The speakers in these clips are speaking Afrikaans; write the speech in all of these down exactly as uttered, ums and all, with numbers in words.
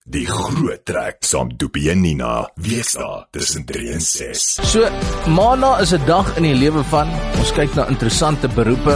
Die groot trek saam Doopie en Nina, wees daar tussen drie en ses. So, maandag is 'n dag in die lewe van, ons kyk na interessante beroepe.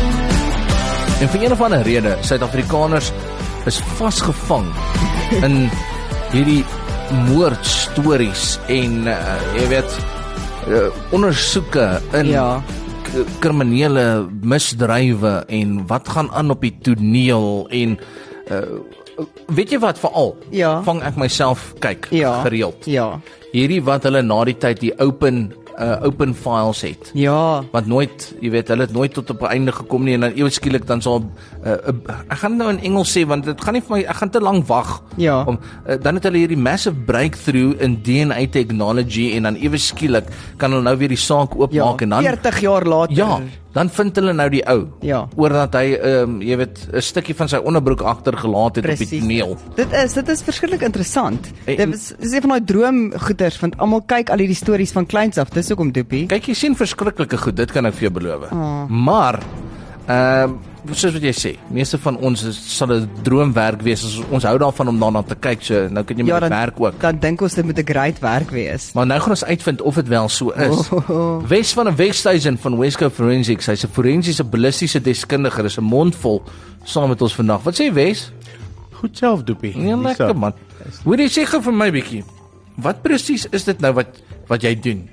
En vir een of ander rede, Suid-Afrikaners is vasgevang in hierdie moordstories en uh, jy weet, uh, ondersoeke in Ja. kriminele misdrywe en wat gaan aan op die toneel en uh, weet jy wat veral? Ja. Vang ek myself kyk Ja. gereeld. Ja. Hierdie wat hulle na die tyd die open uh, open files het. Ja. Want nooit, jy weet, hulle het nooit tot op 'n einde gekom nie en dan ewe skielik dan sal uh, uh, ek gaan nou in Engels sê want dit gaan nie vir my, ek gaan te lank wag. Ja. Om uh, dan het hulle hierdie massive breakthrough in D N A technology en dan ewe skielik kan hulle nou weer die saak oopmaak Ja. en dan veertig jaar later. ja, dan vind hulle nou die ou. Ja. Oordat hy ehm um, jy weet 'n stukkie van sy onderbroek agtergelaat het op die Presies. toneel. Dit is dit is verskriklik interessant. En- Dit is, is een van daai droomgoeders want almal kyk al hierdie stories van kleins af. Dis hoekom Doopie. Kyk, jy sien verskriklike goed, dit kan ek vir jou beloof. Oh. Maar ehm um, soos wat jy sê, meeste van ons is, sal 'n droomwerk wees as ons hou daarvan om daarna te kyk. So nou kan jy met Ja, die dan, werk ook. dan dink ons dit moet 'n great werk wees. Maar nou gaan ons uitvind of dit wel so is. Oh. Wes van 'n Westhuizen van Wesco Forensics, hy's 'n forensiese ballistiese deskundige, dis 'n mondvol saam met ons vandag. Wat sê Wes? Goed self, Doopie. Nee, lekker man. Hoe jy sê gou vir my bietjie. Wat presies is dit nou wat wat jy doen?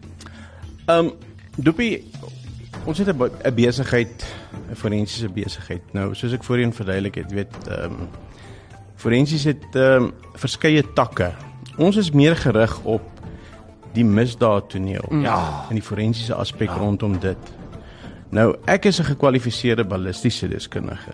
Ehm um, Doopie, ons het 'n be- 'n besigheid, 'n forensiese besigheid. Nou, soos ek voorheen verduidelik het, weet ehm um, forensies het ehm um, verskeie takke. Ons is meer gerig op die misdaadtoneel. Ja. En die forensiese aspek ja. rondom dit. Nou, ek is 'n gekwalifiseerde ballistiese deskundige.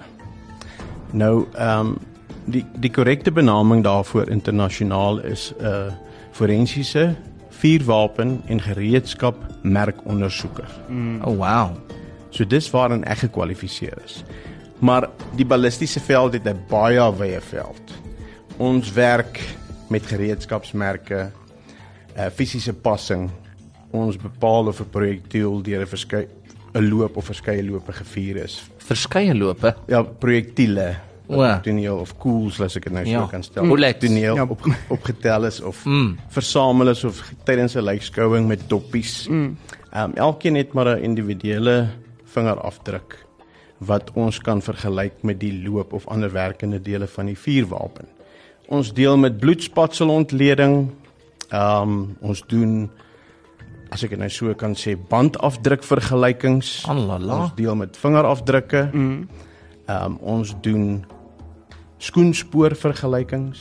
Nou, ehm um, die die korrekte benaming daarvoor internasionaal is 'n uh, forensiese vuurwapen en gereedskap merkondersoeker. Mm. Oh wow. So dis waarin ek gekwalifiseer is. Maar die ballistiese veld het 'n baie wye veld. Ons werk met gereedskapsmerke, uh, fisiese passing. Ons bepaal of 'n projektiel deur 'n verskeie 'n loop of verskeie lope gevuur is. Verskeie lope. Ja, projektiele. O. Toneel of koels, as ek dit nou so Ja. kan stel. Bullets. Toneel Ja. op, opgetel is of Mm. versamel is of tydens 'n lijkskouing met doppies. Mm. Um, elkeen het maar 'n individuele vingerafdruk wat ons kan vergelyk met die loop of ander werkende dele van die vuurwapen. Ons deel met bloedspatselontleding. Um, ons doen, as ek dit nou so kan sê, bandafdrukvergelykings. Alala. Ons deel met vingerafdrukke. Mm. Um, ons doen skoenspoorvergelykings.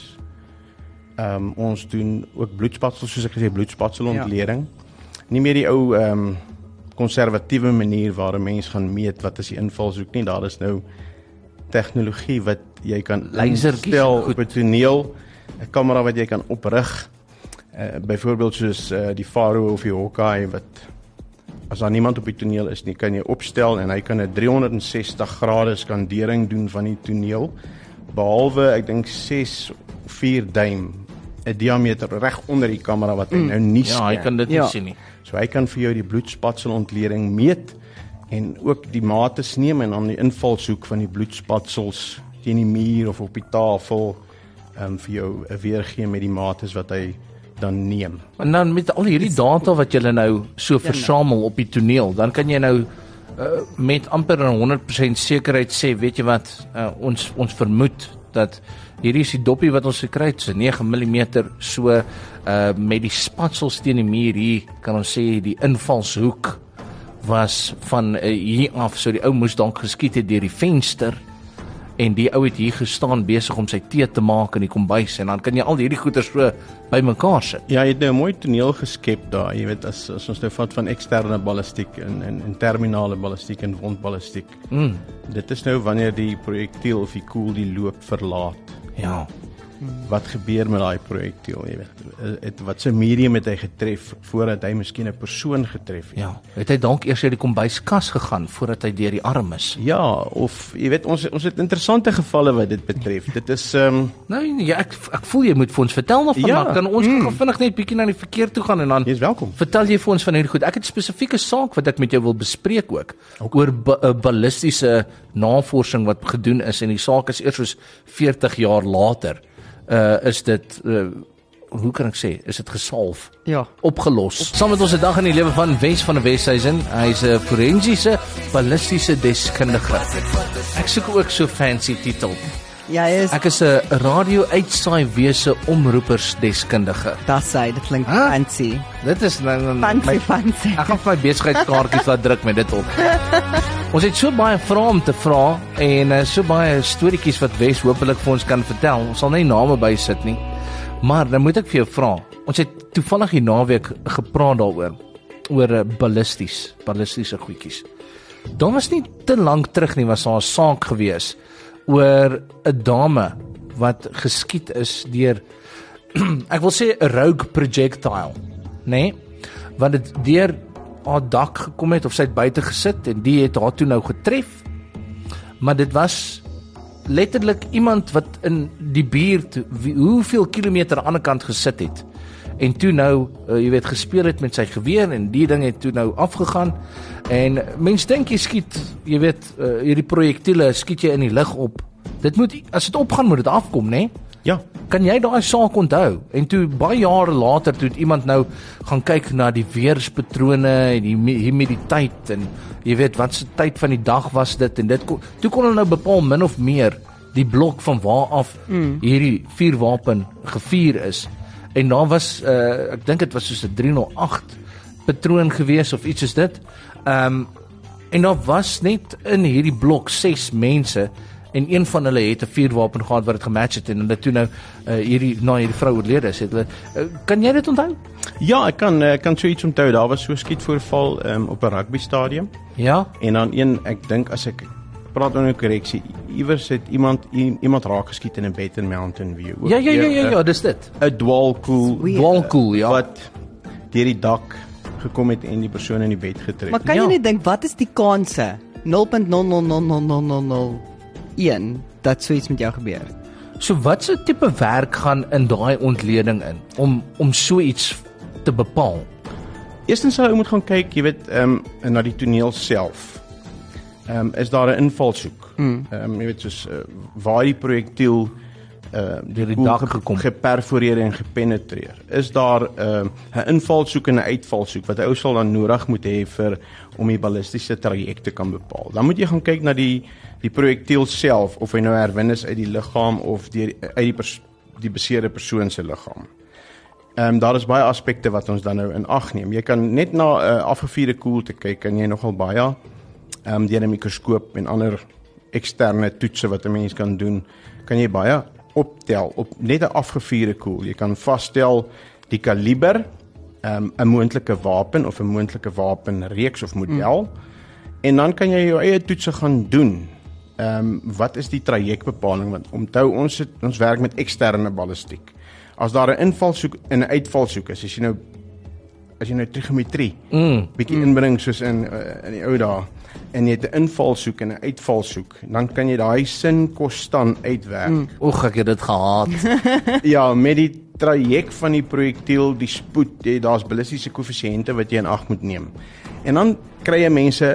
Um, ons doen ook bloedspatsel, soos ek gesê, bloedspatselontleding. Ja. Nie meer die ou um, konservatiewe manier waar 'n mens gaan meet wat is die invalshoek nie. Daar is nou tegnologie wat jy kan Lasertjies, instel goed. op 'n toneel, 'n kamera wat jy kan oprig. Uh, byvoorbeeld soos uh, die Faro of die Hawkeye wat as daar niemand op die toneel is nie, kan jy opstel en hy kan 'n driehonderdsestig grade skandering doen van die toneel. Behalwe ek dink ses of vier duim 'n diameter reg onder die kamera wat hy mm. nou nie Ja, hy scan. kan dit nie Ja. sien nie. So hy kan vir jou die bloedspatselontleding meet en ook die mates neem en dan die invalshoek van die bloedspatsels teen die muur of op die tafel um, vir jou uh, weergee met die mates wat hy dan neem. En dan met al hierdie data wat jy nou so versamel op die toneel, dan kan jy nou uh, met amper 'n honderd persent sekerheid sê, weet jy wat, uh, ons ons vermoed dat hierdie is die doppie wat ons gekry het, so nege millimeter, so uh, met die spatsels teen die muur hier, kan ons sê die invalshoek was van uh, hier af, so die ou moes dalk geskiet het deur die venster en die ou het hier gestaan besig om sy tee te maak in die kombuis en dan kan jy al hierdie goeie so bymekaar sit. Ja, jy het nou 'n mooi toneel geskep daar, jy weet, as, as ons nou vat van eksterne ballistiek en, en, en terminale ballistiek en wondballistiek. Mm. Dit is nou wanneer die projektiel of die koel die loop verlaat. Ja. Wat gebeur met daai projektiel, jy weet? Het, wat se medium het hy getref voordat hy miskien 'n persoon getref het? Ja, het hy dalk eers uit die kombuiskas gegaan voordat hy deur die arm is? Ja, of jy weet ons ons het interessante gevalle wat dit betref. Dit is ehm um, Nou ja, ek ek voel jy moet vir ons vertel nog vandag. Ja, Kan ons mm. vinnig net bietjie na die verkeer toe gaan en dan jy's welkom. vertel jy vir ons van hierdie goed. Ek het 'n spesifieke saak wat ek met jou wil bespreek ook okay. oor ba uh, ballistiese navorsing wat gedoen is en die saak is eers soos veertig jaar later uh, is dit uh, hoe kan ek sê, is dit gesolf? Ja. Opgelos. Saam met ons 'n dag in die lewe van Wes van die Westhuizen. Hy's 'n forensiese ballistiese deskundige. Ek soek ook so fancy titel. Ja, is Ek is 'n radio-uitsaai wese omroepersdeskundige. dat sê, dit klink Huh? fancy. Dit is nou nou- Fancy, my fancy. Ek gaan vir my besigheidskaartjies laat druk met dit op. Ons het so baie vrae om te vra en uh, so baie storieetjies wat Wes hopelik vir ons kan vertel. Ons sal nie name bysit nie. Maar dan moet ek vir jou vra. Ons het toevallig die naweek gepraat daaroor oor uh, ballisties, ballistiese goedjies. Daar was nie te lank terug nie was daar 'n saak gewees oor 'n dame wat geskiet is deur ek wil sê 'n rogue projectile, nê? Nee? Wat dit deur haar dak gekom het of sy het buite gesit en die het haar toe nou getref. Maar dit was letterlik iemand wat in die buurt wie, hoeveel kilometer aan die ander kant gesit het. En toe nou, uh, jy weet, gespeel het met sy geweer en die ding het toe nou afgegaan. En mens dink jy skiet, jy weet, uh, hierdie projektiele skiet jy in die lug op. Dit moet, as dit opgaan moet dit afkom, né? Nee? Ja, Kan jy daai saak onthou? En toe baie jare later toe het iemand nou gaan kyk na die weerspatrone en die humiditeit en jy weet wat se tyd van die dag was dit en dit kon, toe kon hulle nou bepaal min of meer die blok van waar af mm. hierdie vuurwapen gevuur is. En daar was uh, ek dink dit was soos 'n drie nul agt patroon gewees of iets soos dit. Ehm um, en daar was net in hierdie blok ses mense. En een van hulle het 'n vuurwapen gehad wat dit gematch het en hulle toe nou uh, hierdie na hierdie vrou oorlede is. Het hulle uh, kan jy dit onthou? ja, ek kan ek kan so iets onthou. Daar was so 'n skietvoorval um, op 'n rugby stadium Ja. en dan een ek dink as ek praat oor 'n korreksie, iewers het iemand iemand raak geskiet in 'n Batten Mountain View. Ja ja ja ja, ja, dis dit. 'n dwaalkoel Dwaalkoel, ja. wat deur die dak gekom het en die persoon in die bed getref. Maar kan Ja. jy net dink wat is die kanse? nul punt nul nul nul nul nul nul nul een dat so iets met jou gebeur. So wat se tipe werk gaan in daai ontleding in om om so iets te bepaal? Eerstens sou jy moet gaan kyk, jy weet, ehm um, na die toneel self. Ehm um, is daar 'n invalshoek? Ehm um, jy weet soos uh, waar die projektiel uh Deur die dak gekom. geperforeer en gepenetreer. Is daar 'n uh, 'n invalshoek en 'n uitvalshoek wat 'n ou sal dan nodig moet hê vir om die ballistiese traject te kan bepaal. Dan moet jy gaan kyk na die die projektiel self of hy nou herwin is uit die liggaam of deur uit die pers, die beseerde persoon se liggaam. Ehm um, daar is baie aspekte wat ons dan nou in ag neem. Jy kan net na 'n uh, afgevuurde koel te kyk en jy nogal baie ehm um, deur 'n mikroskoop en ander eksterne toetse wat 'n mens kan doen, kan jy baie optel op net 'n afgevuurde koel. Jy kan vasstel die kaliber, um, 'n moontlike wapen of 'n moontlike wapenreeks of model. Mm. En dan kan jy jou eie toetse gaan doen. Ehm um, wat is die trajectbepaling? Want onthou ons het, ons werk met eksterne ballistiek. As daar 'n invalshoek en 'n uitvalshoek is, as jy nou as jy nou trigonometrie Mm. bietjie mm. inbring soos in uh, in die ou dae en jy het 'n invalshoek en 'n uitvalshoek, dan kan jy daai sin konstant uitwerk. Mm. Oeg, ek het dit gehaat. Ja, met die traject van die projektiel, die spoed, jy, daar's ballistiese koëffisiënte wat jy in ag moet neem. En dan kry jy mense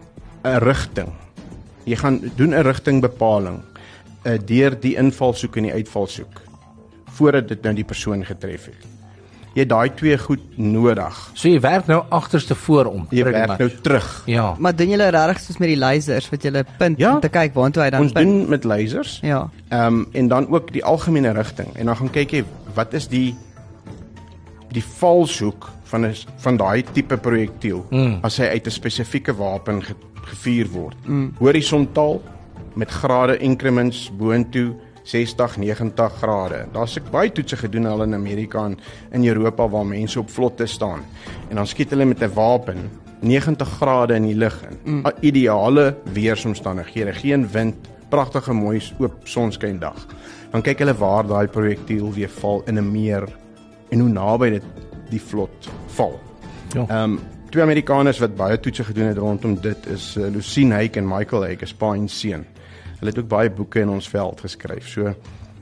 'n rigting. Jy gaan doen 'n rigtingbepaling uh, deur die invalshoek en die uitvalshoek voordat dit nou die persoon getref het. Jy het daai twee goed nodig. So jy werk nou agterste voorom. Jy pretty werk much. nou terug. Ja. Maar doen julle regtig soos met die lasers wat julle punt Ja. om te kyk waartoe hy dan Ons punt? doen met lasers. Ja. Ehm um, en dan ook die algemene rigting en dan gaan kyk jy wat is die die valshoek van 'n van daai tipe projektiel mm. as hy uit 'n spesifieke wapen ge, gevuur word. Mm. Horisontaal met grade increments boontoe sestig, negentig grade. Daar's ek baie toetse gedoen al in Amerika en in Europa waar mense op vlotte staan en dan skiet hulle met 'n wapen negentig grade in die lug in. Mm. Ideale weeromstandighede, geen wind, pragtige mooi oop sonskyn dag. Dan kyk hulle waar daai projektiel weer val in 'n meer en hoe naby dit die vlot val. Ja. Ehm um, twee Amerikaners wat baie toetse gedoen het rondom dit is uh, Lucien Hake en Michael Hake, is pa en seun. Hulle het ook baie boeke in ons veld geskryf. So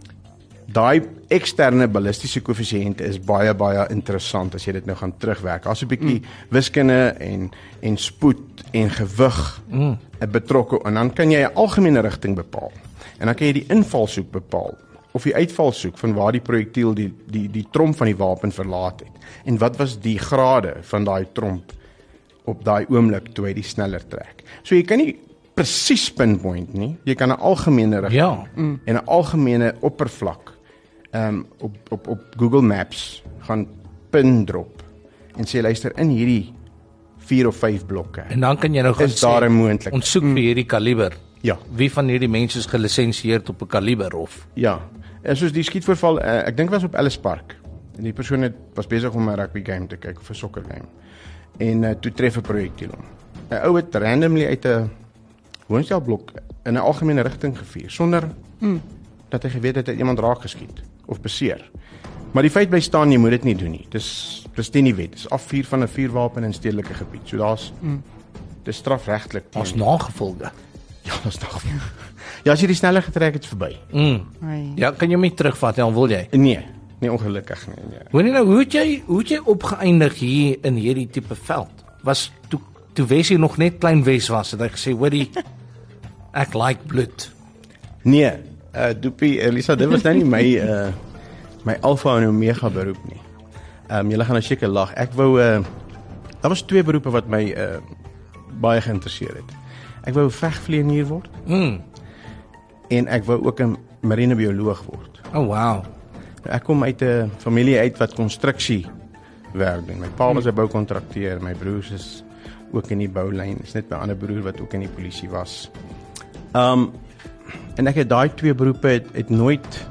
daai eksterne ballistiese koëffisiënte is baie baie interessant as jy dit nou gaan terugwerk. Daar's 'n bietjie mm. wiskunde en en spoed en gewig mm. betrokke en dan kan jy 'n algemene rigting bepaal. En dan kan jy die invalshoek bepaal. of die uitval soek van waar die projektiel die die die tromp van die wapen verlaat het. En wat was die grade van daai tromp op daai oomblik toe hy die sneller trek. So jy kan nie presies pinpoint nie. Jy kan 'n algemene rigting Ja. en 'n algemene oppervlak um, op op op Google Maps gaan pin drop en sê luister in hierdie vier of vyf blokke. En dan kan jy nou gaan Is daar 'n moontlikheid? ons soek vir hierdie kaliber. Ja. Wie van hierdie mense is gelisensieerd op 'n kaliber of Ja, en soos die skietvoorval, uh, ek dink was op Ellis Park. En die persoon het was besig om 'n rugby game te kyk of 'n sokker game. En uh, toe tref 'n projektiel hom. 'n Ou het randomly uit 'n woonstelblok in 'n algemene rigting gevuur sonder mm. dat hy geweet het hy iemand raak geskiet of beseer. Maar die feit bly staan jy moet dit nie doen nie. Dis dis teen die wet. Dis afvuur van 'n vuurwapen in stedelike gebied. So daar's mm. dis strafregtelik. ons nagevolge? Ja, dis nog. Ja, as jy die sneller getrek het, is verby. Mm. Ai. Ja, kan jy my terugvat, dan wil jy. Nee, nee ongelukkig nie. Nee. Hoor jy nou, hoe het jy hoe het jy opgeëindig hier in hierdie tipe veld? Was toe toe Wesie nog net klein Wes was, het hy gesê, "Hoorie, ek like bloed." Nee, uh Doopie, Elisa, dit was nou nie my uh my alfa en omega beroep nie. Ehm um, julle gaan nou seker lag. Ek wou uh daar was twee beroepe wat my uh baie geïnteresseer het. Ek wou vegvlieënier word Mm. en ek wou ook 'n marinebioloog word. Oh wow. Ek kom uit 'n familie uit wat konstruksie werk doen. My pa was 'n boukontrakteur, my broers is ook in die boulyn. Is net my ander broer wat ook in die polisie was. Um en ek het daai twee beroepe het, het nooit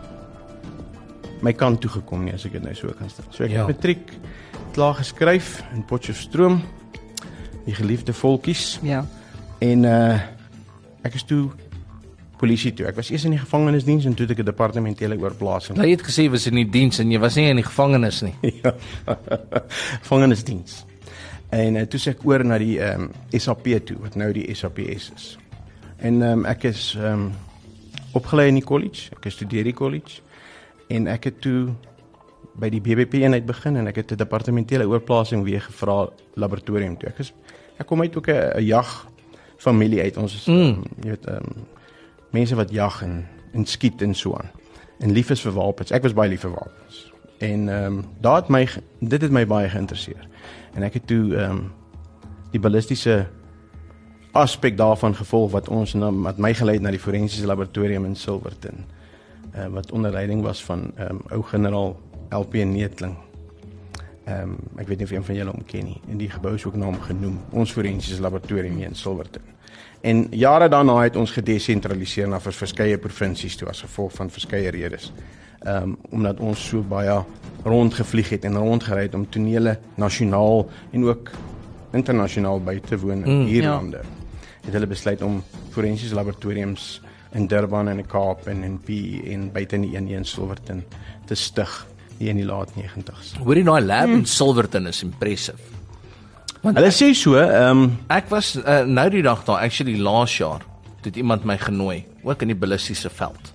my kant toe gekom nie, as ek dit nou so kan stel. So ek Ja. het matriek klaar geskryf in Potchefstroom, die geliefde volkies. Ja. En uh ek is toe polisie toe. Ek was eers in die gevangenisdiens en toe het ek 'n departementele oorplasing. Jy het gesê jy was in die diens en jy was nie in die gevangenis nie. Ja. Gevangenisdiens. En uh, toe sê ek oor na die ehm um, S A P toe, wat nou die S A P S is. En ehm um, ek is ehm um, opgelei in die college. Ek studeer die college en ek het toe by die B B P eenheid begin en ek het 'n departementele oorplasing weer gevra laboratorium toe. Ek is ek kom uit ook 'n 'n jag familie uit. Ons is mm. um, jy weet ehm um, mense wat jag en en skiet en so aan. En lief is vir wapens. Ek was baie lief vir wapens. En ehm um, daar het my dit het my baie geïnteresseer. En ek het toe ehm um, die ballistiese aspek daarvan gevolg wat ons na wat my gelei het na die forensiese laboratorium in Silverton. Uh, wat onder leiding was van ehm um, ou generaal L P Neetling. Ehm um, ek weet nie of een van julle hom ken nie. En die gebou is ook na hom genoem. Ons forensiese laboratorium hier in Silverton. En jare daarna het ons gedesentraliseer na vers, verskeie provinsies toe as gevolg van verskeie redes. Ehm um, omdat ons so baie rondgevlieg het en rondgery het om tonele nasionaal en ook internasionaal by te woon in Mm, hierlande. Ja. Het hulle besluit om forensiese laboratoriums in Durban en in Kaap en in P en buite in die een in Silverton te stig hier in die laat negentigs. Hoorie, daai lab mm. in Silverton is impressive. Want Hulle sê so, ehm um, Ek was uh, nou die dag daar, actually laas jaar, het iemand my genooi, ook in die ballistiese veld.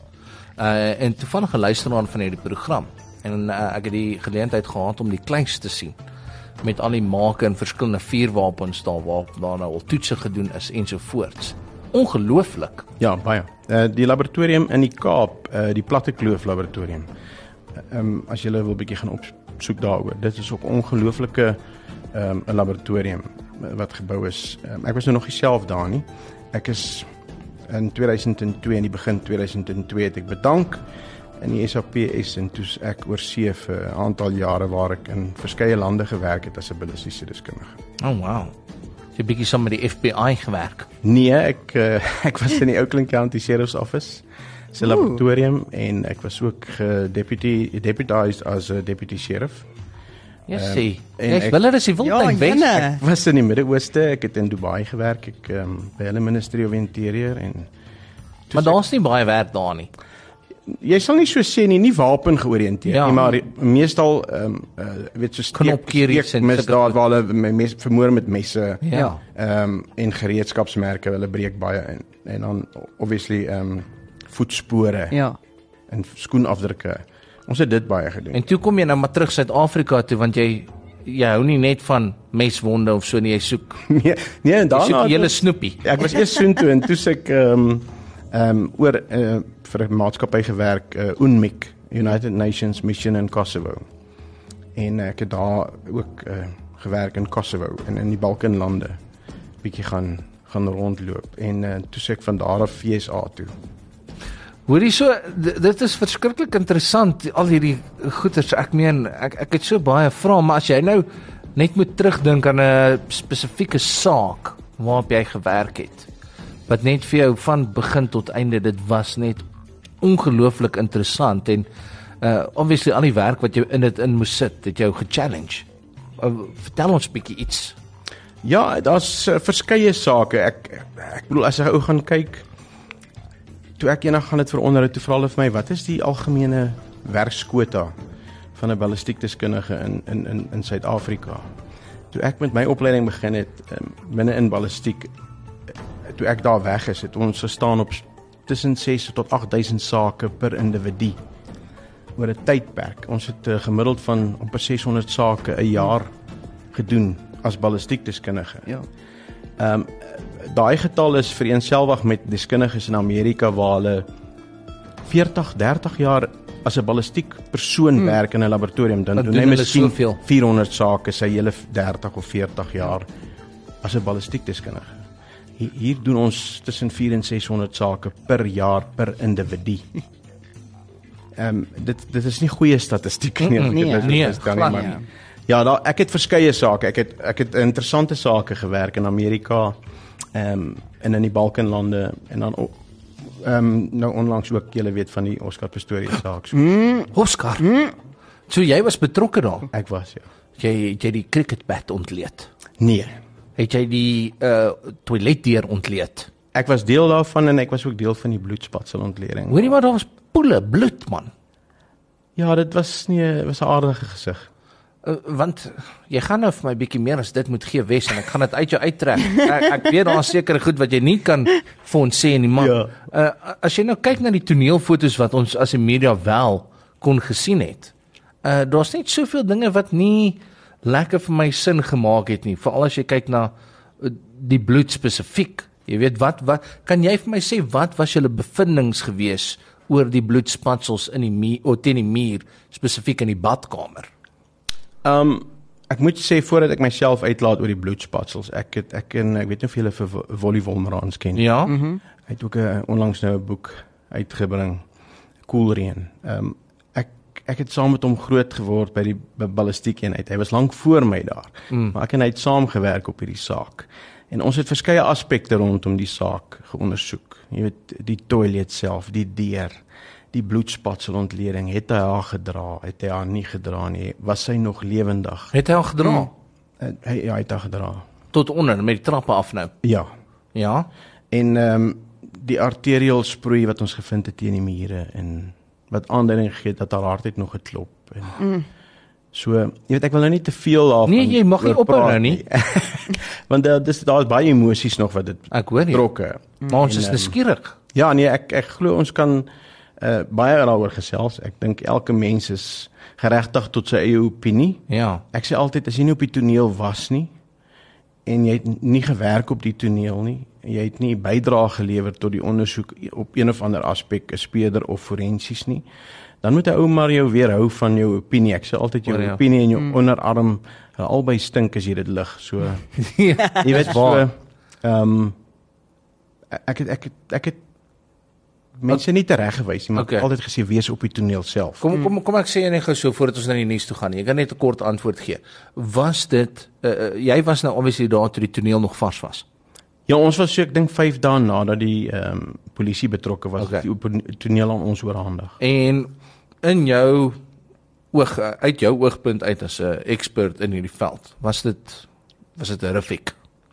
Uh en toevallige luisteraar van hierdie program. En uh, ek het die geleentheid gehad om die kleins te sien met al die make en verskillende vuurwapens daar waar daar nou al toetse gedoen is ensovoorts. Ongelooflik. ja, baie. Uh, die laboratorium in die Kaap, uh, die Platte Kloof laboratorium. Ehm um, as jy wil bietjie gaan opsoek daaroor. Dit is ook ongelooflike ehm um, 'n laboratorium wat gebou is. Um, ek was nou nog nie self daar nie. Ek is in tweeduisend twee in die begin tweeduisend twee het ek bedank in die S A P S en toe ek oorsee vir 'n aantal jare waar ek in verskeie lande gewerk het as 'n ballistiese deskundige. Oh wow. Jy het bietjie saam met die F B I gewerk. Nee, ek uh, ek was in die Oakland County Sheriff's Office se laboratorium en ek was ook gedeputy deputized as 'n deputy sheriff. Ja, Ehm, sien. en Ek ek- wil hulle is die wildtuin Ja, Wes. jenne. Ek was in die Midde-Ooste, ek het in Dubai gewerk, ek um, by hulle Ministry of Interior en Maar daar's nie baie werk daar nie. jy sal nie so sê nie, nie wapen georiënteerd Ja. nie, maar meestal ehm um, uh, weet so Knopkeries en misdaad waar hulle me- mes, vermoor met messe. Ja. Ehm um, en gereedskapsmerke, hulle breek baie in en dan obviously ehm um, voetspore Ja. en skoenafdrukke. Ons het dit baie gedoen. En toe kom jy nou maar terug Suid-Afrika toe want jy jy hou nie net van meswonde of so nie, jy soek nee, nee, en jy daarna soek 'n hele het- snoepie. Ek was eers soontoe en toe sê ek ehm um, um, oor uh, vir 'n maatskappy gewerk, uh, U N M I C, United Nations Mission in Kosovo. En ek het daar ook uh, gewerk in Kosovo en in die Balkanlande bietjie gaan gaan rondloop en uh, toe sê ek van daar af V S A toe. Hoorie so, dit is verskriklik interessant, al hierdie goeters, ek meen, ek, ek het so baie vrae, maar as jy nou net moet terugdink aan 'n spesifieke saak waarop jy gewerk het, wat net vir jou van begin tot einde, dit was net ongelooflik interessant, en uh, obviously al die werk wat jy in dit in moes sit, het jou gechallenge. Uh, vertel ons bietjie iets. Ja, daar's uh, verskeie sake, ek, ek bedoel, as jy ou gaan kyk, toe ek eendag gaan dit veronder, toe vra hulle vir my, wat is die algemene werkskwota van 'n ballistiekteskundige in in in in Suid-Afrika? Toe ek met my opleiding begin het, um, binne in ballistiek, toe ek daar weg is, het ons gestaan op tussen ses tot agt duisend sake per individu oor 'n tydperk. Ons het uh, gemiddeld van op ses honderd sake 'n jaar gedoen as ballistiekteskundige. Ja. Ehm um, daai getal is vereenselwig met deskundiges in Amerika waar hulle veertig, dertig jaar as 'n ballistiek persoon hmm. werk in 'n laboratorium, dan Wat doen hy doen hulle miskien soveel? vierhonderd sake sy hele dertig of veertig jaar as 'n ballistiekteskundige. Hier, hier doen ons tussen vier en seshonderd sake per jaar per individu. Ehm um, dit dit is nie goeie statistiek nie. Mm, nee, nee, verstaan glad nie, nie. maar ja, daar, ek het verskeie sake. Ek het ek het interessante sake gewerk in Amerika, ehm um, en in die Balkanlande en dan ehm um, nou onlangs ook, julle weet van die Oscar Pistorius saak. So, Mm, Oscar, mm. so jy was betrokke daar? ek was ja. Jy het jy die cricketbat ontleed? Nee. Het jy die uh, toiletdeur ontleed? Ek was deel daarvan en ek was ook deel van die bloedspatselontleding. Hoorie maar, daar was poele bloed, man. Ja, dit was nie was 'n aardige gesig. Uh, want jy gaan nou vir my bietjie meer as dit moet gee, Wes, en ek gaan dit uit jou uittrek. Ek, ek weet daar is sekere goed wat jy nie kan vir ons sê nie, maar Ja. uh, as jy nou kyk na die toneelfoto's wat ons as die media wel kon gesien het, uh, daar's net soveel dinge wat nie lekker vir my sin gemaak het nie, veral as jy kyk na uh, die bloed spesifiek. Jy weet wat wat kan jy vir my sê wat was julle bevindinge gewees oor die bloedspatsels in die muur of teen die muur, spesifiek in die badkamer? Um ek moet sê voordat ek myself uitlaat oor die bloedspatsels, ek het ek en ek weet nie of julle vir Wolly Wolmerans ken. Ja. Hy het ook 'n onlangs nou 'n boek uitgebring, Koelreën. Um ek ek het saam met hom groot geword by die ballistiekeenheid. Hy was lank voor my daar. Mm. Maar ek en hy het saam gewerk op hierdie saak. En ons het verskeie aspekte rondom die saak geondersoek. Jy weet, die toilet self, die deur, die bloedspatselontleding, het hy haar gedra, het hy haar nie gedra nie, was sy nog lewendig? Het hy al gedra? Hmm. Hy ja, hy het haar gedra. Tot onder, met die trappe af nou? Ja. Ja? En ehm um, die arterial sproei wat ons gevind het teen die mure en wat aanduiding gegee het dat haar hart het nog geklop en mm. So, jy weet, ek wil nou nie te veel daarvan. Nee, jy mag nie ophou nou nie. Want daar dis daar's baie emosies nog wat dit Ek hoor nie. betrokke. Maar ons En, is ehm, nuuskierig. Ja, nee, ek ek glo ons kan uh, baie daaroor gesels. Ek dink elke mens is geregtig tot sy eie opinie. Ja. Ek sê altyd as jy nie op die toneel was nie en jy het nie gewerk op die toneel nie, jy het nie bydrae gelewer tot die ondersoek op een of ander aspek, 'n speurder of forensies nie, dan moet 'n ou maar jou weerhou van jou opinie. Ek sê altyd jou Oh, ja. opinie en jou Mm. onderarm, hulle albei stink as jy dit lig. So Ja. jy weet so ehm um, ek het ek het ek het mense nie tereggewys nie, maar Okay. ek het altyd gesê wees op die toneel self. Kom kom kom ek sê net gou so voordat ons na die nuus toe gaan. Jy kan net 'n kort antwoord gee. Was dit uh, uh, jy was nou obviously daar toe die toneel nog vars was. Ja, ons was so ek dink vyf dae nadat die ehm um, polisie betrokke was, Okay. die op- toneel aan ons oorhandig. En in jou oog uit jou oogpunt uit as 'n expert in hierdie veld, was dit was dit horrific.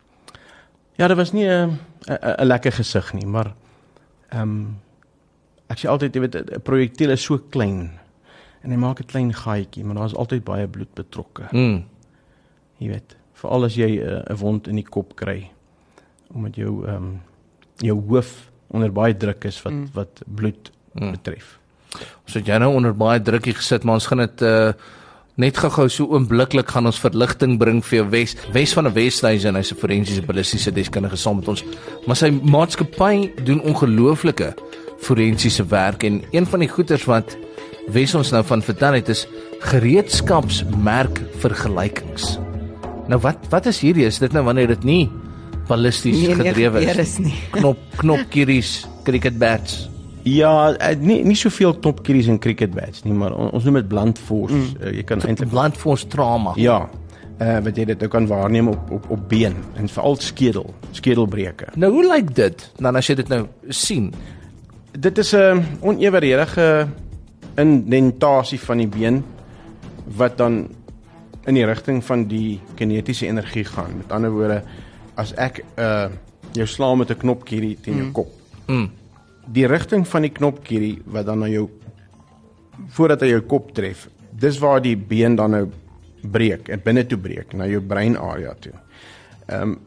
Ja, dit was nie 'n 'n 'n lekker gesig nie, maar ehm um, ek sê altyd, jy weet, 'n projektiel is so klein en hy maak 'n klein gaatjie, maar daar is altyd baie bloed betrokke. Mm. Jy weet, veral as jy 'n uh, wond in die kop kry, omdat jou ehm um, jou hoof onder baie druk is wat mm. wat bloed Mm. betref. So het jy nou onder baie drukkie gesit, maar ons gaan dit uh Net gou-gou so oombliklik gaan ons verligting bring vir jou Wes. Wes van 'n Wesduisen, hy's 'n forensiese ballistiese deskundige saam met ons. Maar sy maatskappy doen ongelooflike forensiese werk en een van die goeters wat Wes ons nou van vertel het is gereedskapsmerkvergelykings. Nou wat wat is hierdie? Is dit nou wanneer dit nie ballisties Nee, nee, gedrewe gebeur is? is nie. Knop knopkieries, cricket bats. Ja, eh, nie nie soveel knopkieries en cricket bats nie, maar on, ons noem dit blunt force. Mm. Uh, jy kan eintlik Blunt force trauma. ja, uh, wat jy dit nou kan waarneem op op op been en veral skedel, skedelbreuke. Nou hoe lyk dit? Dan as jy dit nou sien. Dit is 'n uh, oneweredige indentasie van die been wat dan in die rigting van die kinetiese energie gaan. Met ander woorde, as ek uh jou slaan met 'n knopkierie teen jou Mm. kop. Mm. Die rigting van die knopkierie wat dan na jou voordat hy jou kop tref, dis waar die been dan nou breek en binne toe breek na jou breinarea toe. Ehm um,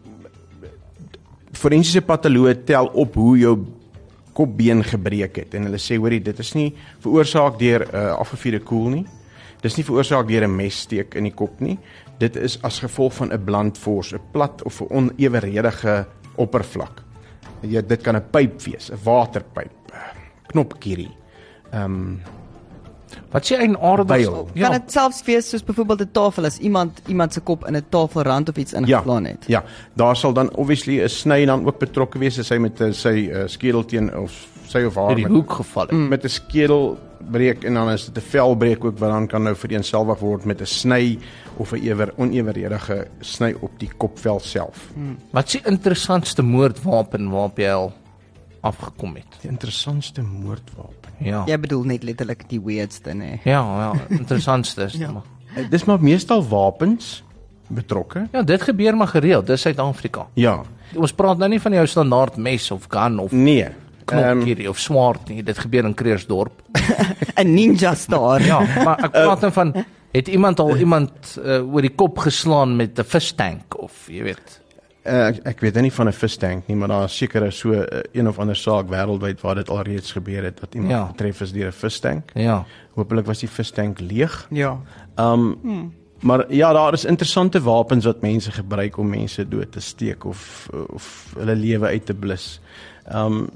forensiese patoloë tel op hoe jou kopbeen gebreek het en hulle sê hoorie, dit is nie veroorsaak deur 'n uh, afgevuurde koel nie. Dis nie veroorsaak deur 'n messteek in die kop nie. Dit is as gevolg van 'n blunt force, 'n plat of 'n oneweredige oppervlak. Ja, dit kan 'n pyp wees, 'n waterpyp, knopkierie. Ehm um, Wat sê een aardig? Byl. Kan dit selfs wees soos byvoorbeeld 'n tafel as iemand iemand se kop in 'n tafelrand of iets ingeslaan het? Ja, daar sal dan obviously 'n sny dan ook betrokke wees as hy met uh, sy uh, skedel teen of sy of haar in die met, hoek geval het. met 'n skedel breek en dan is dit 'n velbreek ook wat dan kan nou vereenselwig word met 'n sny of 'n ewer oneweredige sny op die kopvel self. Hmm. Wat is die interessantste moordwapen waarop jy al afgekom het? Die interessantste moordwapen. Ja. Jy bedoel net letterlik die weirdste, nee. Ja, ja, interessantste is Ja. maar. Uh, dis maar meestal wapens betrokke. Ja, dit gebeur maar gereeld. Dis Suid-Afrika. Ja. Ons praat nou nie van jou standaard mes of gun of Nee. knopkierie of swaard nie. Dit gebeur in Kreersdorp. 'n Ninja star. Ja, maar ek praat nou van het iemand al iemand uh, oor die kop geslaan met 'n vistank of jy weet. Uh, ek, ek weet nie van 'n vistank nie, maar daar is seker so uh, een of ander saak wêreldwyd waar dit alreeds gebeur het dat iemand Ja. getref is deur 'n vistank. Ja. Hoopelik was die vistank leeg. Ja. Um hmm. Maar ja, daar is interessante wapens wat mense gebruik om mense dood te steek of of hulle lewe uit te blus. Um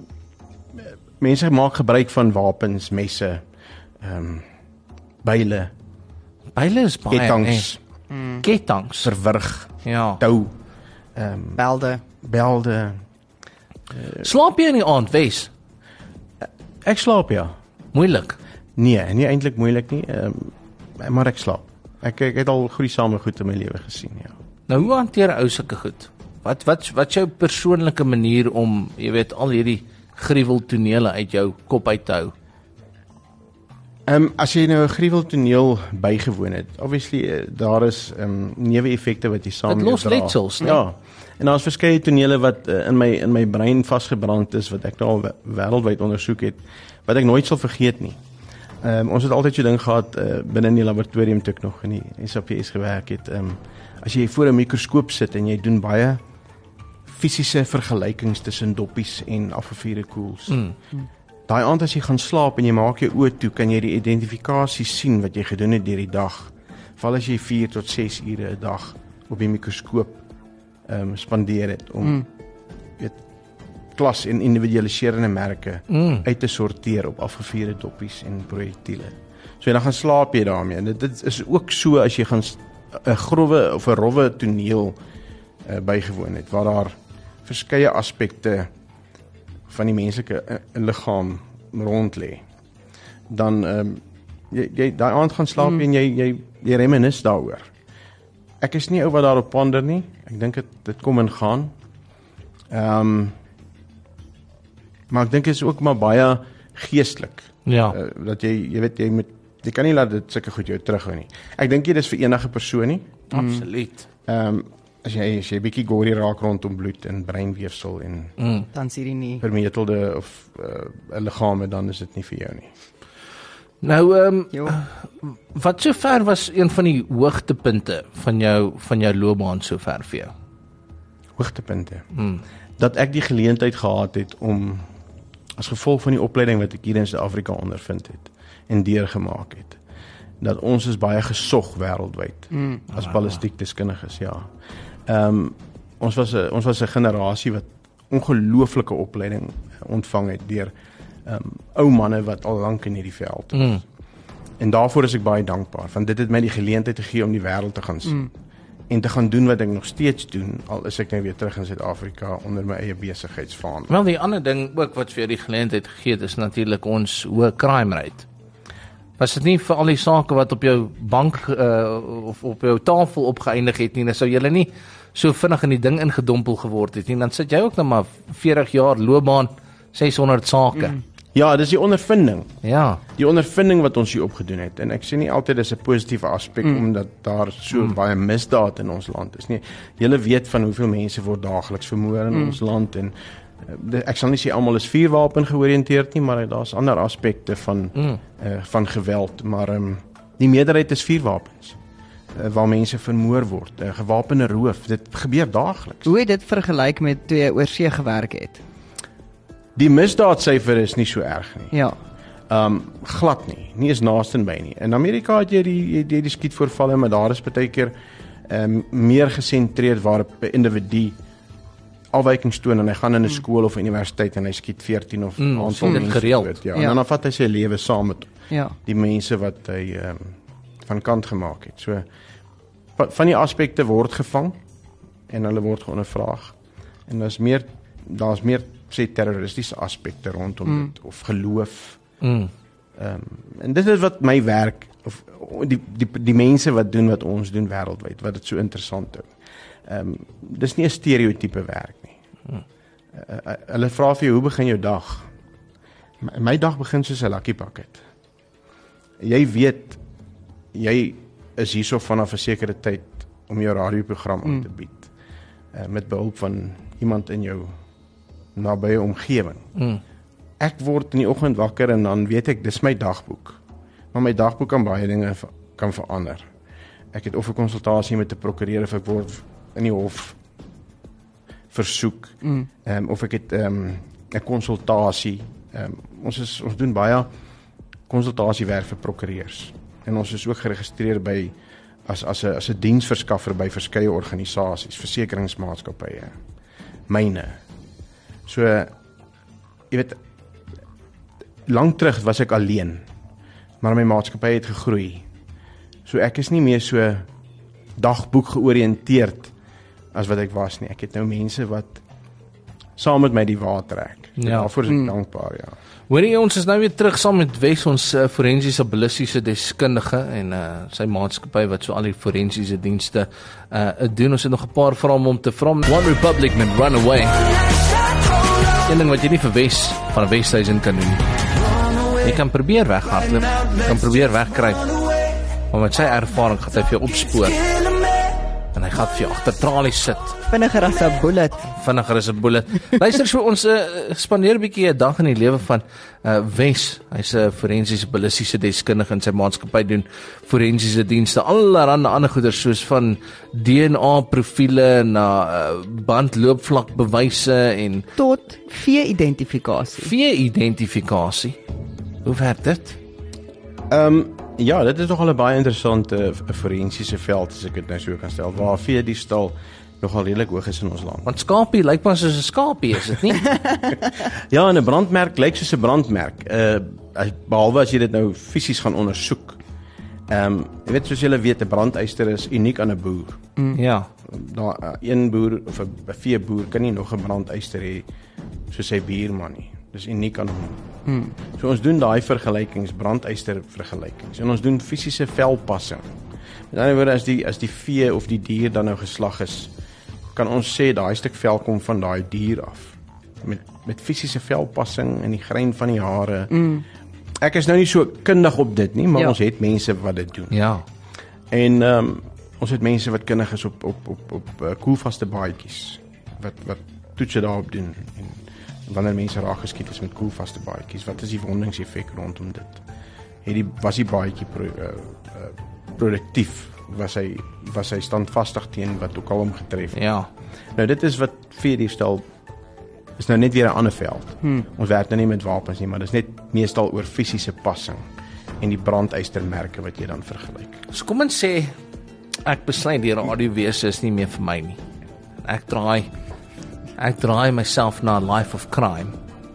mense maak gebruik van wapens, messe, um byle, Byle is baie. kettangs, Nee. Kettangs. verwrig, Ja. tou, um Belde. belde. Slaap jy in die aand, Wes? Ek slaap ja. Moeilik. Nee, nie eintlik moeilik nie, um, maar ek slaap. Ek ek het al gruisame goed in my lewe gesien, ja. Nou hoe hanteer 'n ou sulke goed? Wat wat wat is jou persoonlike manier om, jy weet, al hierdie gruweltonele uit jou kop uit te hou? Ehm um, as jy nou 'n gruweltoneel bygewoon het, obviously uh, daar is ehm um, neeweffekte wat jy saam Dit met jou los dra. letsels, nee? Ja. En daar's verskeie tonele wat uh, in my in my brein vasgebrand is wat ek nou al wêreldwyd ondersoek het wat ek nooit sal vergeet nie. Ehm um, ons het altyd so ding gehad uh, binne in die laboratorium toe ek nog in die S A P S gewerk het. Ehm um, as jy voor 'n mikroskoop sit en jy doen baie fisiese vergelykings tussen doppies en afgevuurde koels. Mm. Daai aand as jy gaan slaap en jy maak jou oë toe, kan jy die identifikasie sien wat jy gedoen het deur die dag. Val as jy vier tot ses ure 'n dag op die mikroskoop ehm um, spandeer het om Mm. weet klas en individualiserende merke Mm. uit te sorteer op afgevuurde doppies en projektiele. So dan gaan slaap jy daarmee. En dit, dit is ook so as jy gaan 'n growwe of 'n rowwe toneel uh, bygewoon het waar daar verskeie aspekte van die menslike uh, liggaam rond lê. Dan ehm um, jy, jy daai aand gaan slaap mm. en jy jy jy reminis daaroor. Ek is nie ou wat daarop ponder nie. Ek dink dit dit kom en gaan. Ehm um, maar ek dink dit is ook maar baie geestelik. Ja. Uh, dat jy jy weet jy moet jy kan nie laat dit sulke goed jou terughou nie. Ek dink dit is vir enige persoon nie. Absoluut. Ehm um, as jy as jy bietjie gory raak rondom bloed en breinweefsel en Mm. Dan sien jy nie. vermetelde of uh, liggame, dan is dit nie vir jou nie. Nou ehm Jo. um, wat sover was een van die hoogtepunte van jou van jou loopbaan sover vir jou? Hoogtepunte. Mm. Dat ek die geleentheid gehad het om as gevolg van die opleiding wat ek hier in Suid-Afrika ondervind het en deurgemaak het, dat ons is baie gesog wêreldwyd mm. as ballistiek deskundiges, ja. Ehm um, ons was 'n ons was 'n generasie wat ongelooflike opleiding ontvang het deur ehm um, ou manne wat al lank in hierdie veld is. Mm. En daarvoor is ek baie dankbaar, want dit het my die geleentheid gegee om die wêreld te gaan sien. Mm. En te gaan doen wat ek nog steeds doen, al is ek nou weer terug in Suid-Afrika onder my eie besigheidsvaandel. Wel, die ander ding ook wat vir die geleentheid gegee het, is natuurlik ons hoë crime rate. Was dit nie vir al die sake wat op jou bank uh, of op jou tafel opgeëindig het nie, dan sou jy nie so vinnig in die ding ingedompel geword het nie, dan sit jy ook nog maar veertig jaar loopbaan, seshonderd sake. Mm. Ja, dis die ondervinding. Ja. Die ondervinding wat ons hier opgedoen het. En ek sê nie altyd dis 'n positiewe aspek mm. omdat daar so mm. baie misdaad in ons land is nie. Julle weet van hoeveel mense word daagliks vermoor in mm. ons land en uh, ek sal nie sê almal is vuurwapen georiënteerd nie, maar daar's ander aspekte van mm. uh, van geweld, maar um, die meerderheid is vuurwapens. Uh, waar mense vermoor word, uh, gewapende roof. Dit gebeur daagliks. Hoe het dit vergelyk met toe jy oorsee gewerk het? Die misdaadsyfer is nie so erg nie. Ja. Um glad nie, nie is naastenby nie. In Amerika het jy die die, die skietvoorvalle, maar daar is baie keer um, meer gesentreerd waar 'n individu afwykings toon en hy gaan in 'n skool of 'n universiteit en hy skiet veertien of mm, aantal mense gereeld. Ja, ja. en dan vat hy sy lewe saam met ja. die mense wat hy um, van kant gemaak het. So van die aspekte word gevang en hulle word geondervraag. En daar's meer daar's meer sê terroristiese aspekte rondom mm. dit of geloof. Mm. Um, en dit is wat my werk of die die die mense wat doen wat ons doen wêreldwyd wat dit so interessant hou. Ehm um, dis nie 'n stereotype werk nie. Mm. Uh, uh, hulle vra vir jou hoe begin jou dag? My, my dag begin soos 'n lucky bucket. Jy weet jy is hierso vanaf 'n sekere tyd om jou radioprogram aan mm. te bied. Uh, met behulp van iemand in jou nabye omgewing. Mm. Ek word in die oggend wakker en dan weet ek dis my dagboek. Maar my dagboek kan baie dinge kan verander. Ek het of 'n konsultasie met 'n prokureur of ek word in die hof versoek. Mm. Um, of ek het 'n um, 'n konsultasie. Um, ons is ons doen baie konsultasiewerk vir prokureurs. En ons is ook geregistreer by as as 'n as 'n diensverskaffer by verskeie organisasies, versekeringsmaatskappye, myne. So jy weet lank terug was ek alleen, maar my maatskappy het gegroei. So ek is nie meer so dagboek georiënteerd as wat ek was nie. Ek het nou mense wat saam met my die water trek. Ja. Daarvoor is ek mm. dankbaar, ja. Hoorie, ons is nou weer terug saam met Wes, ons uh, forensiese ballistiese deskundige en uh, sy maatskappy wat so al die forensiese dienste uh, doen. Ons het nog 'n paar vrae om te vra. One Republic met Runaway. Een ding wat jy nie vir Wes van 'n Wesduisen kan doen. Jy kan probeer weghardloop, jy kan probeer wegkruip, maar met sy ervaring gaan hy vir jou opspoor en hy gaan vir jou agter tralies sit. Vinniger as 'n bullet. Vinniger as 'n bullet. Luister, so ons uh, spandeer 'n bietjie 'n dag in die lewe van uh, Wes. Hy's 'n forensiese ballistiese deskundige in sy maatskappy doen forensiese dienste, allerlei ander goeder soos van D N A profiele na uh, bandloopvlakbewyse en tot vee-identifikasie. Vee-identifikasie. Hoe werk dit? Ehm um, ja, dit is nogal 'n baie interessante uh, forensiese veld as ek dit nou so kan stel, waar veediefstal nogal redelik hoog is in ons land. Want skapie lyk maar soos 'n skapie, is dit nie? Ja, en 'n brandmerk lyk soos 'n brandmerk. Uh behalwe as jy dit nou fisies gaan ondersoek. Ehm um, jy weet soos julle weet, 'n brandyster is uniek aan 'n boer. Mm. Ja. Daar uh, een boer of 'n veeboer kan nie nog 'n brandyster hê soos sy buurman nie. Dis uniek aan hom. Hmm. So ons doen daai vergelykings, brandyster vergelykings. En ons doen fisiese velpassing. Met ander woorde, as die as die vee of die dier dan nou geslag is, kan ons sê daai stuk vel kom van daai dier af. Met met fisiese velpassing en die grein van die hare. Hmm. Ek is nou nie so kundig op dit nie, maar ja. Ons het mense wat dit doen. Ja. En ehm um, ons het mense wat kundig is op op op op uh, koelvaste baadjies wat wat toetse daarop doen. En wanneer mense raak geskiet is met koelvaste baadjies, wat is die wondingseffek rondom dit? Het die was die baadjie pro, uh, uh, produktief? Was hy was hy standvastig teen wat ook al hom getref het? Ja. Nou dit is wat veediefstal is nou net weer 'n ander veld. Hmm. Ons werk nou nie met wapens nie, maar dis net meestal oor fisiese passing. en die brandeystermerke wat jy dan vergelyk. So kom ons sê ek besluit die radiowese is nie meer vir my nie. Ek draai ek draai myself na 'n life of crime.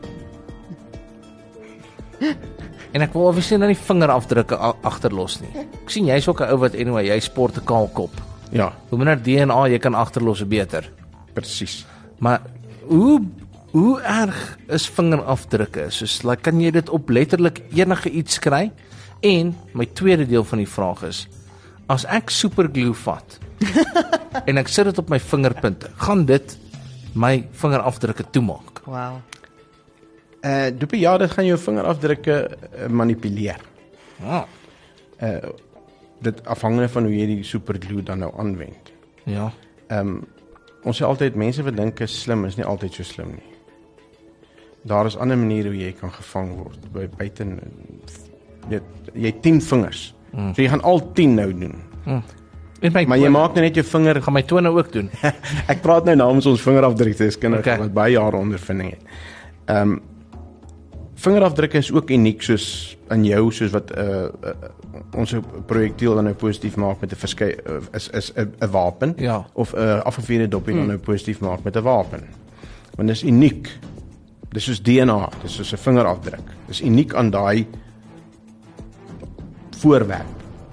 En ek wil obviously nou nie vingerafdrukke a- agterlos nie. Ek sien jy's ook 'n ou wat anyway, jy sport 'n kaal kop. Ja, Hoe minder D N A jy kan agterlos, hoe beter. presies. Maar hoe hoe erg is vingerafdrukke? Soos like, kan jy dit op letterlik enige iets kry? En my tweede deel van die vraag is, as ek superglue vat en ek sit dit op my vingerpunte, gaan dit my vingerafdrukke toemaak? Wow. Uh Doopie, ja, dit gaan jou vingerafdrukke uh, manipuleer. Ah, Uh dit afhangende van hoe jy die superglue dan nou aanwend. ja. Ehm um, ons sê altyd mense wat dink is slim is nie altyd so slim nie. Daar is ander maniere hoe jy kan gevang word. By buite jy jy het tien vingers. Mm. So jy gaan al tien nou doen. Mm. En my Maar jy maak nou net jou vinger. gaan my tone ook doen. Ek praat nou namens ons vingerafdrukkers Okay. wat baie jare ondervinding het. Ehm um, vingerafdrukke is ook uniek soos in jou soos wat 'n uh, uh, ons projektiel dan nou positief maak met 'n verskeie uh, is is 'n 'n wapen Ja. of 'n uh, afgevuurde dopie dan nou positief maak met 'n wapen. Want dit is uniek. Dis soos D N A, dis soos 'n vingerafdruk. Dis uniek aan daai voorwerp.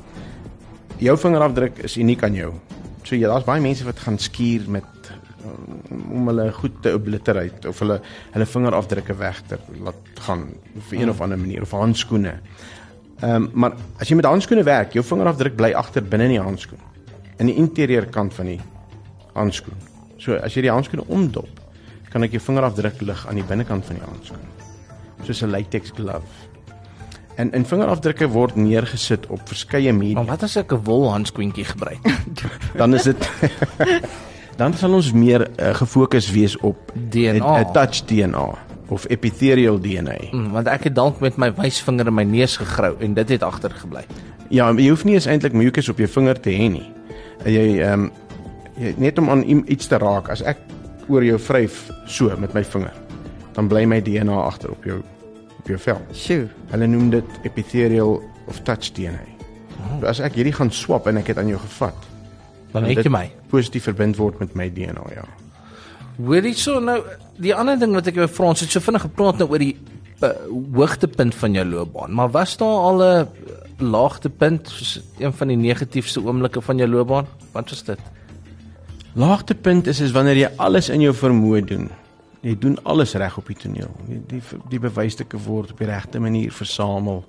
Jou vingerafdruk is uniek aan jou. So ja, daar's baie mense wat gaan skuur met om hulle goed te obliterate of hulle hulle vingerafdrukke weg te laat gaan vir een of ander manier of handskoene. Ehm um, maar as jy met handskoene werk, jou vingerafdruk bly agter binne in die handskoen. In die interieur kant van die handskoen. So as jy die handskoene omdop, kan ek jou vingerafdruk lig aan die binnekant van die handskoen. Soos 'n latex glove. En en vingerafdrukke word neergesit op verskeie media. Maar wat as ek 'n wolhandskoentjie gebruik? Dan is dit dan sal ons meer uh, gefokus wees op D N A. 'n touch D N A of epithelial D N A. Mm, want ek het dalk met my wysvinger in my neus gegrou en dit het agtergebly. Ja, jy hoef nie eens eintlik mucus op jou vinger te hê nie. Jy ehm um, jy, net om aan iets te raak, as ek oor jou vryf so met my vinger, dan bly my D N A agter op jou op jou vel. Sjoe. Hulle noem dit epithelial of touch D N A. So as ek hierdie gaan swap en ek het aan jou gevat, Dan kan het jy dit my. positief verbind word met my D N A, ja. Hoorie so nou, die ander ding wat ek wou vra, ons het so vinnig gepraat nou oor die uh, hoogtepunt van jou loopbaan, maar was daar al 'n laagtepunt, soos een van die negatiefste oomblikke van jou loopbaan? Wat was dit? Laagtepunt is is wanneer jy alles in jou vermoë doen. Jy doen alles reg op die toneel. Die die, die bewysstukke word op die regte manier versamel.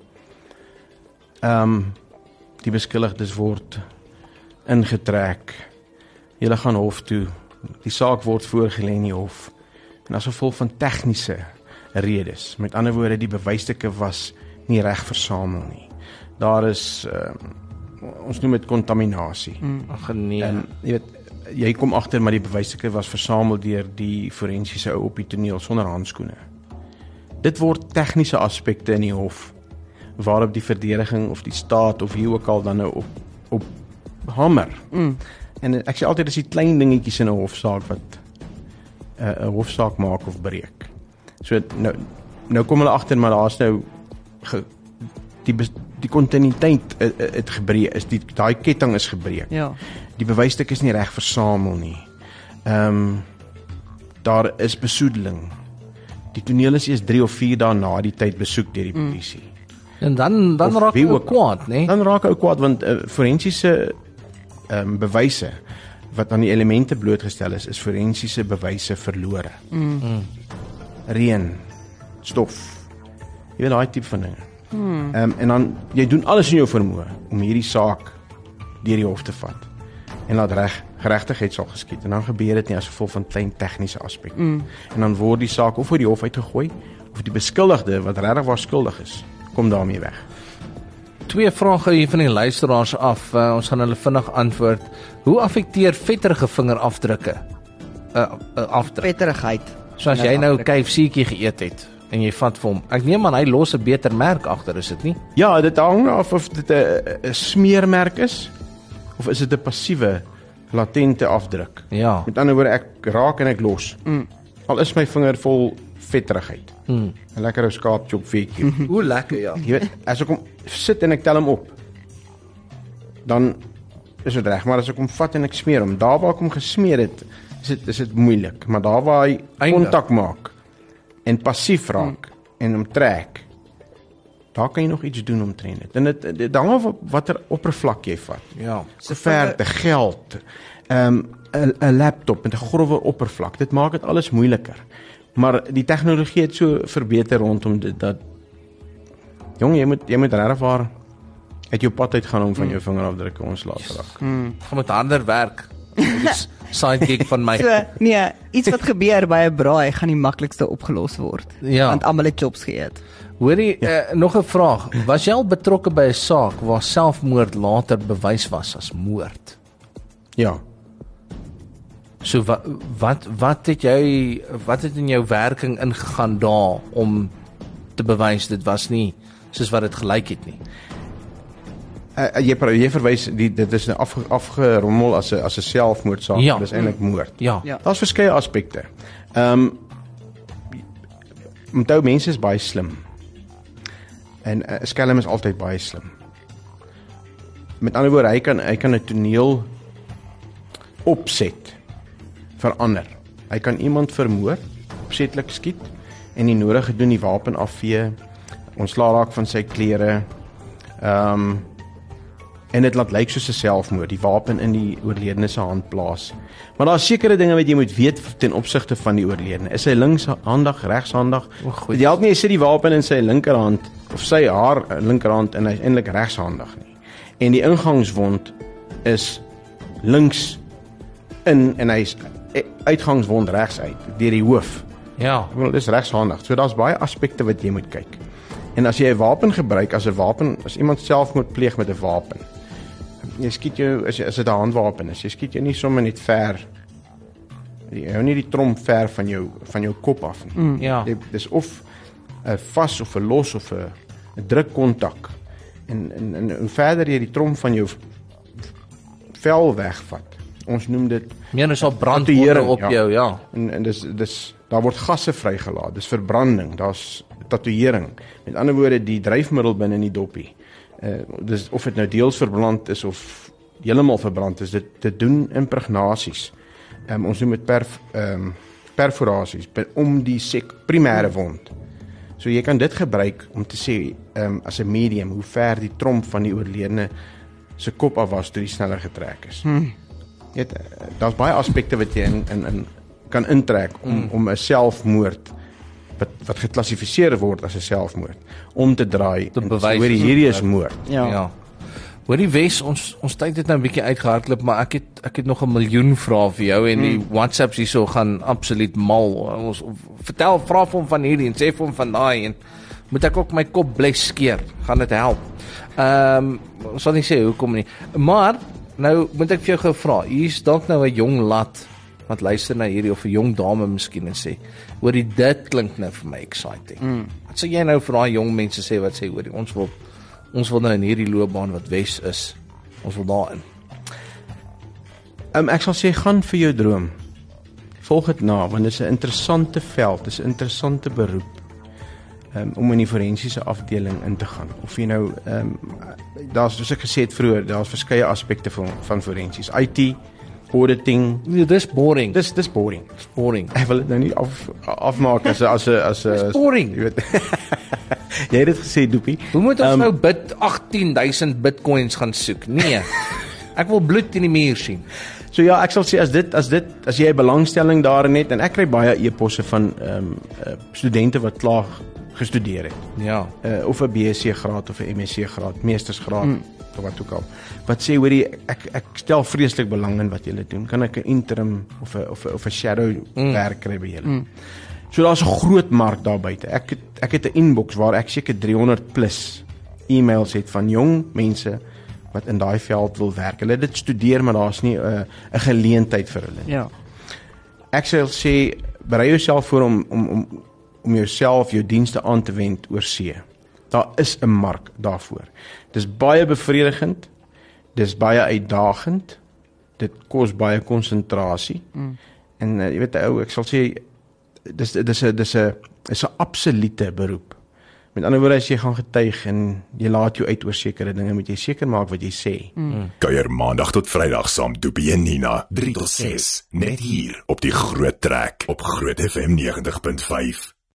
Ehm um, die beskuldigdes word ingetrek. Hulle gaan hof toe. Die saak word voorgelê in die hof. En as gevolg van tegniese redes, met ander woorde die bewysstukke was nie reg versamel nie. Daar is ehm um, ons noem dit kontaminasie. Ag nee. En jy weet jy kom agter maar die bewysstukke was versamel deur die forensiese ou op die toneel sonder handskoene. Dit word tegniese aspekte in die hof waarop die verdediging of die staat of wie ook al dan nou op op hamer. Mm. En ek sê altyd dis die klein dingetjies in 'n hofsaak wat 'n uh, 'n hofsaak maak of breek. So nou nou kom hulle agter maar daar's nou ge, die die kontinuïteit het, het gebreek, is die daai ketting is gebreek. Ja. Die bewysstuk is nie reg versamel nie. Ehm um, daar is besoedeling. Die toneel is eers drie of vier dae na die tyd besoek deur die polisie. Mm. En dan dan Of raak wie jy ook- kwaad, né? Dan raak ou kwaad want uh, forensiese ehm um, bewyse wat aan die elemente blootgestel is, is forensiese bewyse verlore. Mm. Reën, stof. Jy weet daai tipe van dinge. Ehm um, en dan jy doen alles in jou vermoë om hierdie saak deur die hof te vat en laat reg geregtigheid sal geskied en dan gebeur dit nie as gevolg van klein tegniese aspekte. Mm. En dan word die saak of voor die hof uitgegooi of die beskuldigde wat regtig waar skuldig is, kom daarmee weg. Twee vrae hier van die luisteraars af. Uh, ons gaan hulle vinnig antwoord. Hoe affekteer vetterige vingerafdrukke 'n uh, uh, afdruk? Vetterigheid. So as jy nou 'n K F C'tjie geëet het en jy vat vir hom. Ek neem aan hy los 'n beter merk agter, is dit nie? Ja, dit hang af of dit 'n 'n smeermerk is of is dit 'n passiewe latente afdruk. Ja. Met ander woorde ek raak en ek los. Mm. Al is my vinger vol vetterigheid. Mm. 'n Lekker ou skaapchop vetjie. Hoe lekker, ja. Jy weet, as ek hom sit en ek tel hom op, dan is dit reg, maar as ek hom vat en ek smeer hom, daar waar ek hom gesmeer het, is dit is dit moeilik, maar daar waar hy kontak maak en passief raak mm. en hom trek, daar kan jy nog iets doen omtrent dit. En dit dit hang af watter oppervlak jy vat. Ja. Koeverte, geld, ehm 'n 'n laptop met 'n growwer oppervlak. Dit maak dit alles moeiliker. Maar die tegnologie het so verbeter rondom dit dat jong, jy moet jy moet regtig waar uit jou pad uit gaan om van jou vingerafdrukke ontslae te raak. Hmm. Gaan met harder werk. Dis sidekick van my. So, nee, iets wat gebeur by 'n braai gaan die maklikste opgelos word. Ja. Want almal het chops geëet. Hoorie, ja. uh, nog 'n vraag. Was jy al betrokke by 'n saak waar selfmoord later bewys was as moord? Ja. So wat wat wat het jy wat het in jou werking ingegaan daar om te bewys dit was nie soos wat dit gelyk het nie? Uh, jy jy verwys die dit is nou afge, afgerommel as 'n as 'n selfmoordsaak, ja. dis eintlik moord. Ja. Ja. Daar's verskeie aspekte. Ehm um, onthou mense is baie slim. En 'n uh, skelm is altyd baie slim. Met ander woorde, hy kan hy kan 'n toneel opset verander. Hy kan iemand vermoor, opsetlik skiet en die nodige doen, die wapen afvee, ontslaa raak van sy klere. Ehm um, en dit laat lyk soos 'n selfmoord, die wapen in die oorledene se hand plaas. Maar daar's sekere dinge wat jy moet weet ten opsigte van die oorledene. Is hy linkshandig, regshandig? Dit help nie hy sit die wapen in sy linkerhand of sy haar linkerhand en hy is eintlik regshandig nie. En die ingangswond is links in en hy's uitgangswond regs uit deur die hoof. Ja. Wel, dis regshandig. So daar's baie aspekte wat jy moet kyk. En as jy 'n wapen gebruik as 'n wapen, as iemand selfmoord pleeg met 'n wapen, jy skiet jou as jy as dit 'n handwapen is, jy skiet jou nie sommer net ver. Jy hou nie die trom ver van jou van jou kop af nie. Mm, ja. Jy, dis of 'n vas of 'n los of 'n 'n drukkontak. En, en en hoe verder jy die trom van jou vel wegvat. Ons noem dit meer is al brandwonde op ja. jou, ja. En en dis dis daar word gasse vrygelaat. Dis verbranding, daar's tatoeëring. Met ander woorde, die dryfmiddel binne in die doppie. Uh dis of dit nou deels verbrand is of heeltemal verbrand is, dit dit doen impregnasies. Um, ons noem dit perf um, perforasies om die sek primêre wond. So jy kan dit gebruik om te sê um, as 'n medium hoe ver die tromp van die oorledene se kop af was toe die sneller getrek is. Hmm. Jy weet, daar's baie aspekte wat jy in in, in kan intrek om hmm. om 'n selfmoord wat wat geklassifiseer word as 'n selfmoord om te draai te bewys hoor hierdie is moord. Ja. ja. Hoorie Wes, ons ons tyd het nou 'n bietjie uitgehardloop, maar ek het ek het nog 'n miljoen vrae vir jou en die hmm. WhatsApps hierso gaan absoluut mal. Ons vertel vra vir hom van hierdie en sê vir hom van daai en moet ek ook my kop bles skeer? Gaan dit help? Ehm, um, ons sal nie sê hoekom nie. Maar nou moet ek vir jou gou vra. Hier's dalk nou 'n jong lat wat luister na hierdie of 'n jong dame miskien en sê, hoorie dit klink nou vir my exciting. Hmm. Wat sê jy nou vir daai jong mense sê wat sê hoorie ons wil Ons wil nou in hierdie loopbaan wat Wes is. Ons wil daarin. Um, ek sal sê gaan vir jou droom. Volg dit na want dit is 'n interessante veld, dit is 'n interessante beroep. Um, om in die forensiese afdeling in te gaan. Of jy nou um, daar's soos ek gesê het vroeër, daar's verskeie aspekte van van forensies. I T, auditing. Ja, dis boring. Dis dis boring. Dis boring. Ek wil dit nou nie af afmaak as 'n as 'n as 'n Dis boring. Jy weet. Jy het dit gesê, Doopie. Hoe moet ons um, um, nou bid agtien duisend bitcoins gaan soek? Nee. Ek wil bloed in die muur sien. So ja, ek sal sê as dit as dit as jy 'n belangstelling daarin het en ek kry baie e-posse van ehm um, uh, studente wat klaar gestudeer het. Ja. Uh, of 'n B S c graad of 'n M S c graad, meestersgraad mm. of wat ook al. Wat sê hoorie ek ek stel vreeslik belang in wat julle doen. Kan ek 'n interim of 'n of 'n of 'n shadow mm. werk kry by julle? Mm. So daar's 'n groot mark daar buite. Ek het, ek het 'n inbox waar ek seker driehonderd plus e-mails het van jong mense wat in daai veld wil werk. Hulle het dit studeer, maar daar's nie 'n uh, 'n geleentheid vir hulle nie. Ja. Ek sal sê berei jouself voor om om om om jouself jou dienste aan te wend oor see. Daar is 'n mark daarvoor. Dis baie bevredigend. Dis baie uitdagend. Dit kos baie konsentrasie. Mm. En uh, jy weet ou, ek sal sê dis dis 'n dis 'n is 'n absolute beroep. Met ander woorde, as jy gaan getuig en jy laat jou uit oor sekere dinge, moet jy seker maak wat jy sê. Mm. Kuier maandag tot Vrydag saam Doopie en Nina, drie tot ses, net hier op die Groot Trek op Groot F M negentig punt vyf.